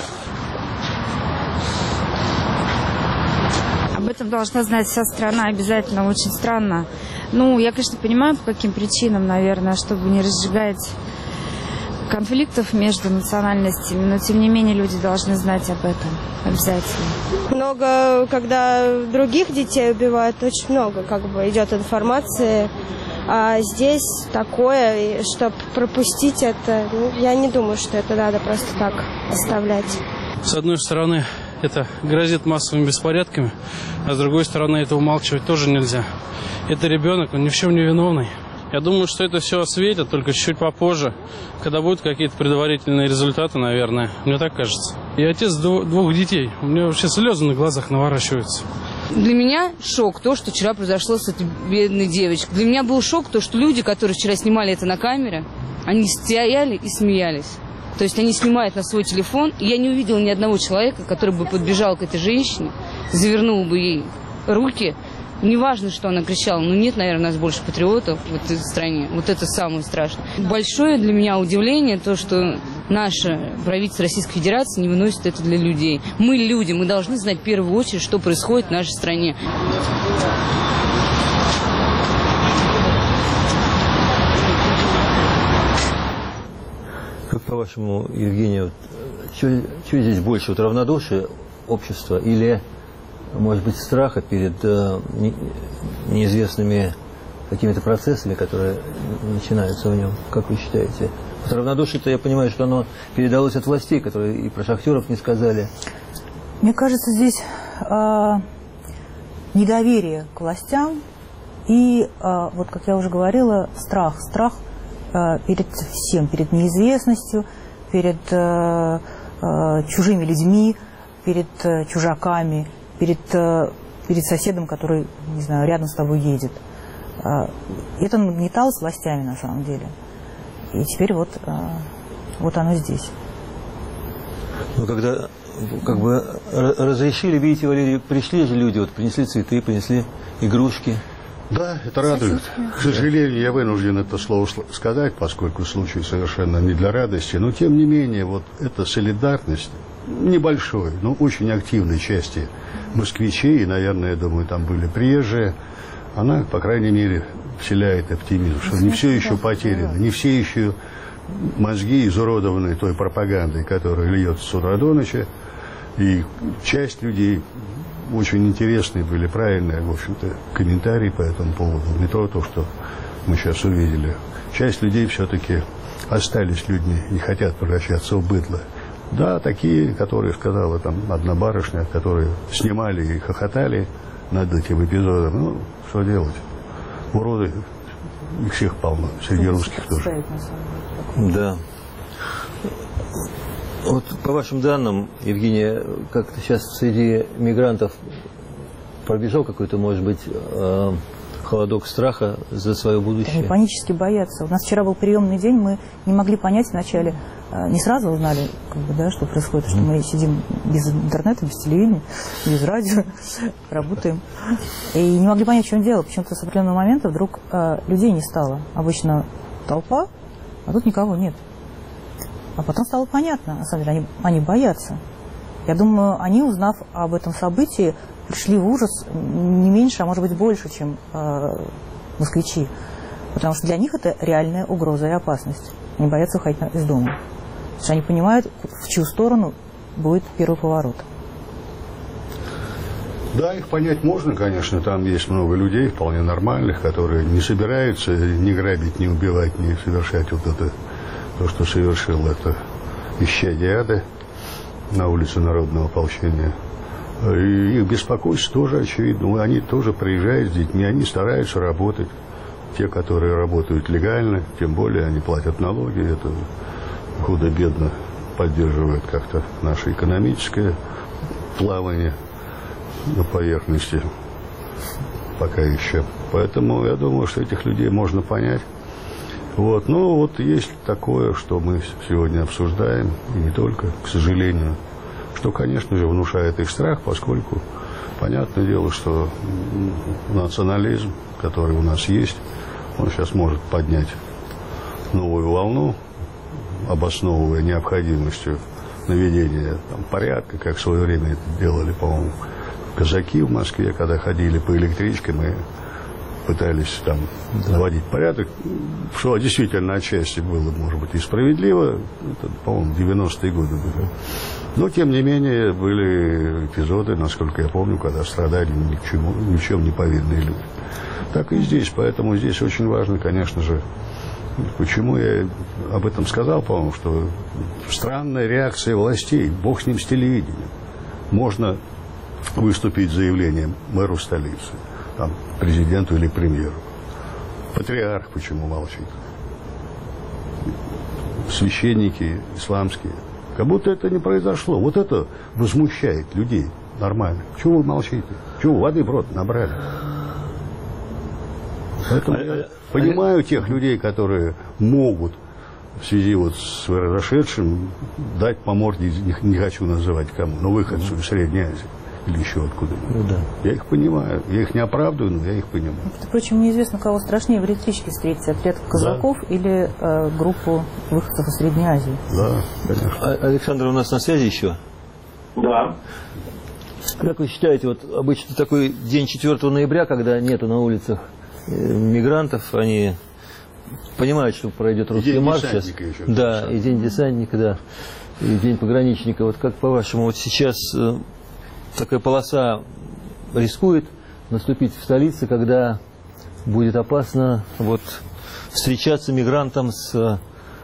Об этом должна знать вся страна обязательно. Очень странно. Ну, я, конечно, понимаю, по каким причинам, наверное, чтобы не разжигать конфликтов между национальностями, но, тем не менее, люди должны знать об этом обязательно. Много, когда других детей убивают, очень много, как бы, идет информации. А здесь такое, чтобы пропустить это, ну, я не думаю, что это надо просто так оставлять. С одной стороны, это грозит массовыми беспорядками, а с другой стороны, это умалчивать тоже нельзя. Это ребенок, он ни в чем не виновный. Я думаю, что это все осветят, только чуть попозже, когда будут какие-то предварительные результаты, наверное. Мне так кажется. Я отец двух детей. У меня вообще слезы на глазах наворачиваются. Для меня шок то, что вчера произошло с этой бедной девочкой. Для меня был шок то, что люди, которые вчера снимали это на камере, они стояли и смеялись. То есть они снимают на свой телефон, и я не увидела ни одного человека, который бы подбежал к этой женщине, завернул бы ей руки. Неважно, что она кричала, но нет, наверное, у нас больше патриотов в этой стране. Вот это самое страшное. Большое для меня удивление то, что наше правительство Российской Федерации не выносит это для людей. Мы люди, мы должны знать в первую очередь, что происходит в нашей стране. Как по-вашему, Евгения, вот, что, что здесь больше, вот равнодушие общества или, может быть, страха перед э, не, неизвестными какими-то процессами, которые начинаются в нем? Как вы считаете? Вот равнодушие-то, я понимаю, что оно передалось от властей, которые и про шахтеров не сказали. Мне кажется, здесь э, недоверие к властям и, э, вот как я уже говорила, страх. Страх э, перед всем, перед неизвестностью, перед э, э, чужими людьми, перед э, чужаками, перед, э, перед соседом, который, не знаю, рядом с тобой едет. Э, это нагнеталось властями, на самом деле. И теперь вот, э, вот оно здесь. Ну, когда как бы разрешили, видите, Валерий, пришли же люди, вот принесли цветы, принесли игрушки. Да, это радует. К сожалению, я вынужден это слово сказать, поскольку случай совершенно не для радости, но тем не менее, вот эта солидарность небольшой, но очень активной части москвичей, и, наверное, я думаю, там были приезжие, она, по крайней мере, вселяет оптимизм, что не все еще потеряно, не все еще мозги изуродованы той пропагандой, которая льется с утра до ночи, и часть людей очень интересные были, правильные, в общем-то, комментарии по этому поводу, не то, то, что мы сейчас увидели. Часть людей все-таки остались людьми, не хотят превращаться в быдло. Да, такие, которые сказала там одна барышня, которые снимали и хохотали над этим эпизодом, ну, что делать? Уроды, их всех полно, среди русских тоже. Да. Вот по вашим данным, Евгения, как-то сейчас среди мигрантов пробежал какой-то, может быть, э, холодок страха за свое будущее? Они панически боятся. У нас вчера был приемный день, мы не могли понять вначале, э, не сразу узнали, как бы, да, что происходит, что мы сидим без интернета, без телевидения, без радио, работаем. И не могли понять, в чем дело. Почему-то с определенного момента вдруг э, людей не стало. Обычно толпа, а тут никого нет. А потом стало понятно, на самом деле, они, они боятся. Я думаю, они, узнав об этом событии, пришли в ужас не меньше, а может быть больше, чем э, москвичи. Потому что для них это реальная угроза и опасность. Они боятся уходить из дома. Потому что они понимают, в чью сторону будет первый поворот. Да, их понять можно, конечно. Там есть много людей, вполне нормальных, которые не собираются ни грабить, ни убивать, ни совершать вот это, то, что совершил это исчадие ада на улице Народного ополчения. И их беспокойство тоже очевидно. Они тоже приезжают с детьми, они стараются работать. Те, которые работают легально, тем более они платят налоги. Это худо-бедно поддерживает как-то наше экономическое плавание на поверхности. пока еще. Поэтому я думаю, что этих людей можно понять. Вот. Но вот есть такое, что мы сегодня обсуждаем, и не только, к сожалению, что, конечно же, внушает их страх, поскольку понятное дело, что национализм, который у нас есть, он сейчас может поднять новую волну, обосновывая необходимостью наведения там, порядка, как в свое время это делали, по-моему, казаки в Москве, когда ходили по электричкам и пытались там наводить порядок, что действительно отчасти было, может быть, и справедливо, это, по-моему, девяностые годы были. Но, тем не менее, были эпизоды, насколько я помню, когда страдали ни к чему, ни в чем не повинные люди. Так и здесь, поэтому здесь очень важно, конечно же, почему я об этом сказал, по-моему, что странная реакция властей, бог с ним с телевидением. Можно выступить с заявлением мэру столицы, там, президенту или премьеру. Патриарх почему молчит? Священники исламские. Как будто это не произошло. Вот это возмущает людей нормально. Чего вы молчите? Чего воды в рот набрали? Поэтому я понимаю тех людей, которые могут в связи вот с произошедшим дать по морде, не, не хочу называть кому, но выходцу из Средней Азии или еще откуда-нибудь. Ну, да. Я их понимаю. Я их не оправдываю, но я их понимаю. Впрочем, неизвестно, кого страшнее в электричке встретить, отряд казаков, да, или э, группу выходцев из Средней Азии. Да, конечно. А, Александр, у нас на связи еще? Да. Как вы считаете, вот обычно такой день четвёртого ноября, когда нету на улицах мигрантов, они понимают, что пройдет русский марш сейчас. Еще, да, и день десантника, да, и день пограничника. Вот как по-вашему, вот сейчас э, такая полоса рискует наступить в столице, когда будет опасно вот встречаться мигрантам с, э,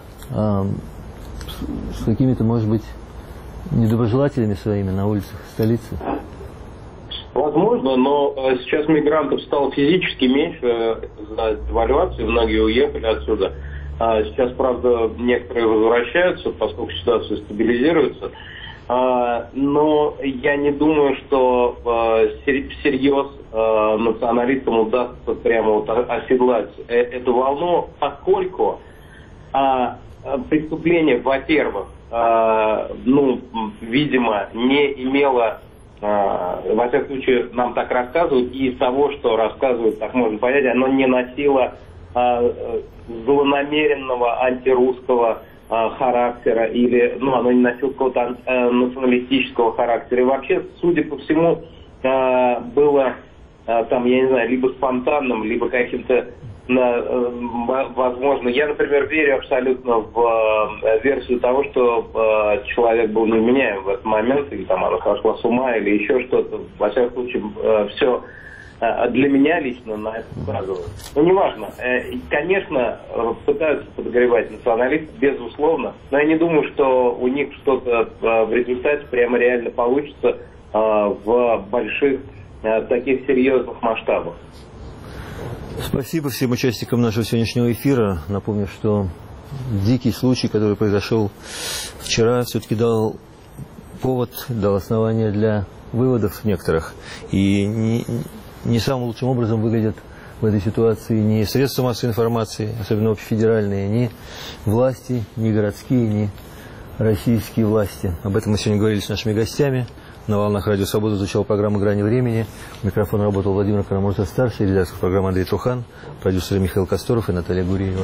с какими-то, может быть, недоброжелателями своими на улицах столицы? Возможно, но сейчас мигрантов стало физически меньше за девальвацию, многие уехали отсюда. Сейчас, правда, некоторые возвращаются, поскольку ситуация стабилизируется. Но я не думаю, что всерьез националистам удастся прямо вот оседлать эту волну, поскольку преступление, во-первых, ну, видимо, не имело, во всяком случае, нам так рассказывают, и из того, что рассказывают, так можно понять, оно не носило злонамеренного антирусского характера, или, ну, оно не носило какого-то националистического характера. И вообще, судя по всему, было там, я не знаю, либо спонтанным, либо каким-то, возможно, я, например, верю абсолютно в версию того, что человек был невменяем в этот момент, или там она сошла с ума, или еще что-то. Во всяком случае, все для меня лично на это указывает. Ну, неважно. Конечно, пытаются подогревать националисты, безусловно, но я не думаю, что у них что-то в результате прямо реально получится в больших таких серьезных масштабах. Спасибо всем участникам нашего сегодняшнего эфира. Напомню, что дикий случай, который произошел вчера, все-таки дал повод, дал основание для выводов некоторых. И не, не самым лучшим образом выглядят в этой ситуации ни средства массовой информации, особенно общефедеральные, ни власти, ни городские, ни российские власти. Об этом мы сегодня говорили с нашими гостями. На волнах Радио Свобода звучала программа «Грани времени». Микрофон работал Владимир Карамурза-старший, редактор программы Андрей Трухан, продюсеры Михаил Косторов и Наталья Гуриева.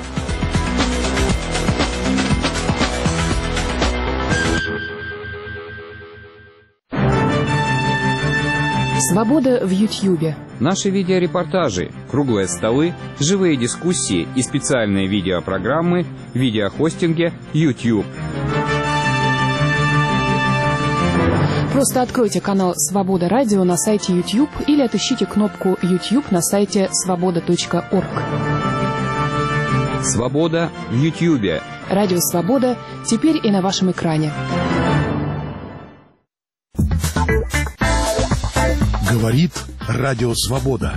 Свобода в Ютьюбе. Наши видеорепортажи, круглые столы, живые дискуссии и специальные видеопрограммы в видеохостинге YouTube. Просто откройте канал «Свобода Радио» на сайте YouTube или отыщите кнопку YouTube на сайте свобода точка орг. Свобода в Ютьюбе. Радио «Свобода» теперь и на вашем экране. Говорит Радио Свобода.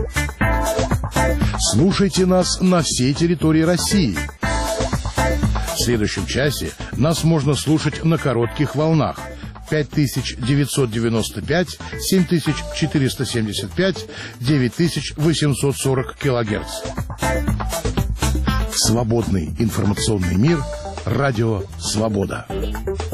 Слушайте нас на всей территории России. В следующем часе нас можно слушать на коротких волнах пять тысяч девятьсот девяносто пять, семь тысяч четыреста семьдесят пять, девять тысяч восемьсот сорок килогерц. Свободный информационный мир. Радио «Свобода».